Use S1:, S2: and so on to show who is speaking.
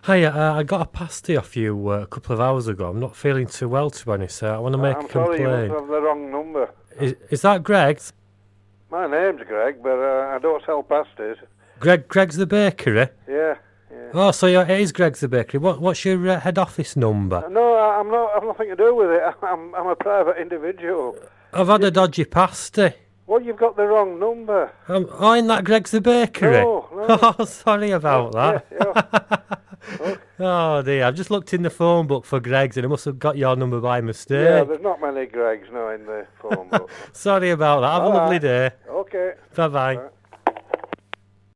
S1: Hi, I got a pasty off you a couple of hours ago. I'm not feeling too well, to be honest. I want to make a
S2: I'm sorry, you must
S1: complaint.
S2: have the wrong number.
S1: Is that Greg?
S2: My name's Greg, but I don't sell pasties.
S1: Greg's the bakery?
S2: Yeah.
S1: Oh, so it is Greg's the bakery. What's your head office number?
S2: No, I'm not. I've nothing to do with it. I'm a private individual.
S1: I've had a dodgy pasty.
S2: Well, you've got the wrong number.
S1: Ain't that Greg's the bakery?
S2: No.
S1: Oh, sorry about that.
S2: Yeah.
S1: Oh dear, I've just looked in the phone book for Greg's and I must have got your number by mistake.
S2: Yeah, there's not many Gregs now in the phone book.
S1: Sorry about that. Have a lovely day.
S2: Okay.
S1: Bye-bye.
S2: Bye.